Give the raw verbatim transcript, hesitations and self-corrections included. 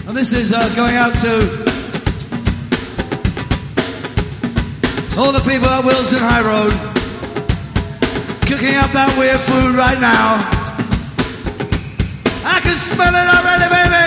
And this is uh, going out to all the people at Wilson High Road, cooking up that weird food right now. I can smell it already, baby.